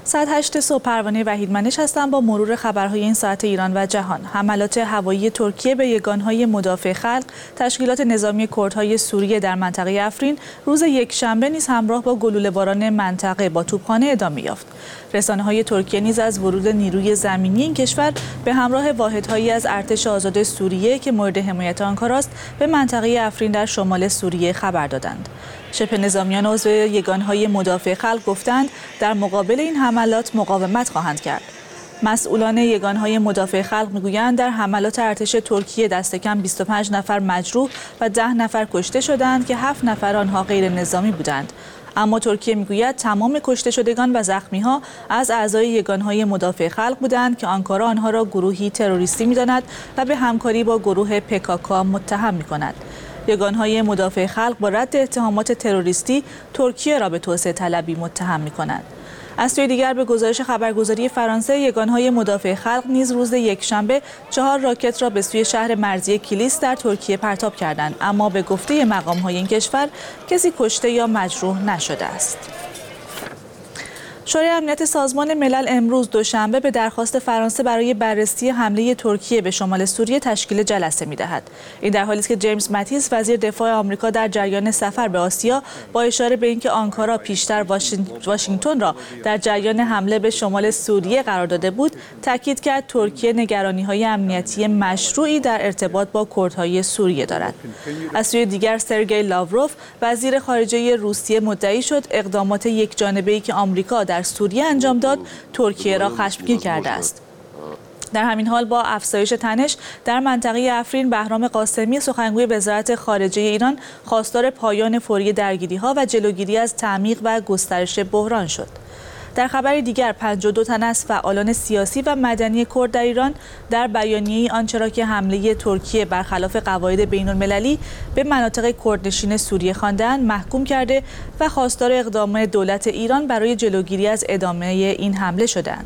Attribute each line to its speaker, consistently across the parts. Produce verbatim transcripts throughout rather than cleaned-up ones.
Speaker 1: ساعت هشت صبح پروانه وحیدمنش هستم با مرور خبرهای این ساعت ایران و جهان. حملات هوایی ترکیه به یگانهای مدافع خلق تشکیلات نظامی کردهای سوریه در منطقه افرین روز یکشنبه نیز همراه با گلوله باران منطقه با توپخانه ادامه یافت. رسانه‌های ترکیه نیز از ورود نیروی زمینی این کشور به همراه واحدهایی از ارتش آزاد سوریه که مورد حمایت آنکاراست به منطقه افرین در شمال سوریه خبر دادند. شبه نظامیان عضو یگانهای مدافع خلق گفتند در مقابل این حملات مقاومت خواهند کرد. مسئولان یگانهای مدافع خلق میگویند در حملات ارتش ترکیه دست کم بیست و پنج نفر مجروح و ده نفر کشته شدند که هفت نفر آنها غیر نظامی بودند. اما ترکیه میگوید تمام کشته شدگان و زخمی‌ها از اعضای یگانهای مدافع خلق بودند که آنکارا آنها را گروهی تروریستی می‌داند و به همکاری با گروه پکاکا متهم می‌کند. یگانهای مدافع خلق با رد اتهامات تروریستی ترکیه را به توسعه طلبی متهم می‌کند. از سوی دیگر به گزارش خبرگزاری فرانسه یگانهای مدافع خلق نیز روز یکشنبه چهار راکت را به سوی شهر مرزی کلیس در ترکیه پرتاب کردند، اما به گفته مقام‌های این کشور کسی کشته یا مجروح نشده است. شورای امنیت سازمان ملل امروز دوشنبه به درخواست فرانسه برای بررسی حمله ترکیه به شمال سوریه تشکیل جلسه می‌دهد. این در حالی است که جیمز ماتیس وزیر دفاع آمریکا در جریان سفر به آسیا با اشاره به اینکه آنکارا پیشتر واشنگتن را در جریان حمله به شمال سوریه قرار داده بود، تاکید کرد ترکیه نگرانی‌های امنیتی مشروعی در ارتباط با کردهای سوریه دارد. از سوی دیگر سرگئی لاوروف وزیر خارجه روسیه مدعی شد اقدامات یکجانبه‌ای که آمریکا در سوریه انجام داد ترکیه را خشمگین کرده است. در همین حال با افزایش تنش در منطقه افرین بهرام قاسمی سخنگوی وزارت خارجه ایران خواستار پایان فوری درگیری‌ها و جلوگیری از تعمیق و گسترش بحران شد. در خبری دیگر پنجاه و دو تن از فعالان سیاسی و مدنی کرد در ایران در بیانیه‌ای آنچه را که حمله ترکیه برخلاف قواعد بین‌المللی به مناطق کردنشین سوریه خواندند محکوم کرده و خواستار اقدام دولت ایران برای جلوگیری از ادامه این حمله شدند.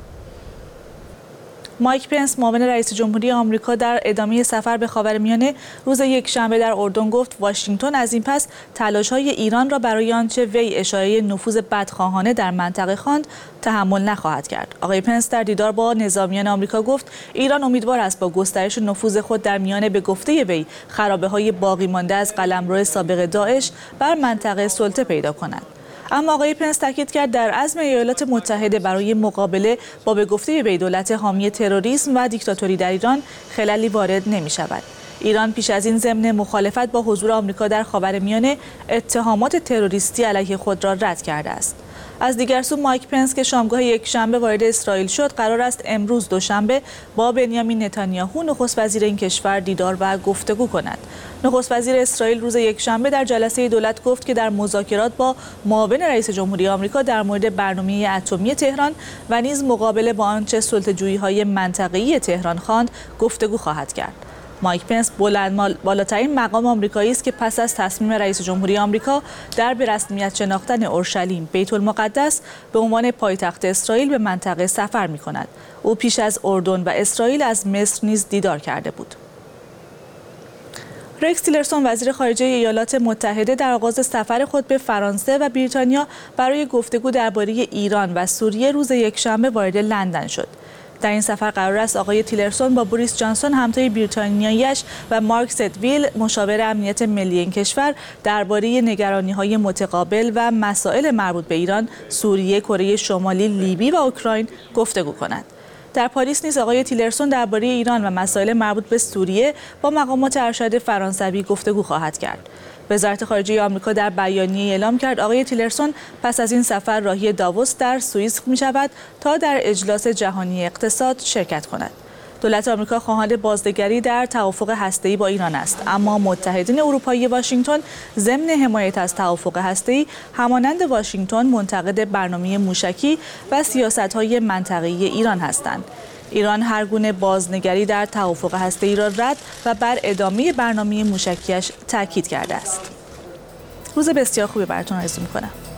Speaker 1: مایک پنس معاون رئیس جمهوری آمریکا در ادامه سفر به خاورمیانه روز یکشنبه در اردن گفت واشنگتن از این پس تلاش‌های ایران را برای آنچه وی اشاره نفوذ بدخواهانه در منطقه خواند تحمل نخواهد کرد. آقای پنس در دیدار با نظامیان آمریکا گفت ایران امیدوار است با گسترش نفوذ خود در میان به گفته وی خرابه‌های باقی مانده از قلمرو سابق داعش بر منطقه سلطه پیدا کند. اما آقای پنس تاکید کرد در عزم ایالات متحده برای مقابله با به گفته وی دولت حامی تروریسم و دیکتاتوری در ایران خللی وارد نمی شود. ایران پیش از این ضمن مخالفت با حضور آمریکا در خاورمیانه اتهامات تروریستی علیه خود را رد کرده است. از دیگر سو مایک پنس که شامگاه یکشنبه وارد اسرائیل شد قرار است امروز دوشنبه با بنیامین نتانیاهو نخست وزیر این کشور دیدار و گفتگو کند. نخست وزیر اسرائیل روز یکشنبه در جلسه دولت گفت که در مذاکرات با معاون رئیس جمهوری آمریکا در مورد برنامه اتمی تهران و نیز مقابله با آنچه سلطه‌جویی‌های منطقه‌ای تهران خواند گفتگو خواهد کرد. مایک پنس بلند بالاترین مقام آمریکایی است که پس از تصمیم رئیس جمهوری آمریکا در به رسمیت شناختن اورشلیم بیت المقدس به عنوان پایتخت اسرائیل به منطقه سفر می‌کند. او پیش از اردن و اسرائیل از مصر نیز دیدار کرده بود. رکس تیلرسون وزیر خارجه ایالات متحده در آغاز سفر خود به فرانسه و بریتانیا برای گفتگو درباره ایران و سوریه روز یکشنبه وارد لندن شد. در این سفر قرار است آقای تیلرسون با بوریس جانسون همتای بریتانیایی‌اش و مارک سدویل مشاور امنیت ملی این کشور درباره نگرانی‌های متقابل و مسائل مربوط به ایران، سوریه، کره شمالی، لیبی و اوکراین گفتگو کنند. در پاریس نیز آقای تیلرسون درباره ایران و مسائل مربوط به سوریه با مقامات ارشد فرانسوی گفتگو خواهد کرد. وزارت خارجه آمریکا در بیانیه اعلام کرد آقای تیلرسون پس از این سفر راهی داووس در سوئیس می‌شود تا در اجلاس جهانی اقتصاد شرکت کند. دولت آمریکا خواهان بازنگری در توافق هسته‌ای با ایران است، اما متحدین اروپایی واشنگتن ضمن حمایت از توافق هسته‌ای همانند واشنگتن منتقد برنامه موشکی و سیاست‌های منطقه‌ای ایران هستند. ایران هر گونه بازنگری در توافق هسته‌ای را رد و بر ادامه برنامه موشکیش تاکید کرده است. روز بسیار خوبی براتون آرزو می‌کنم.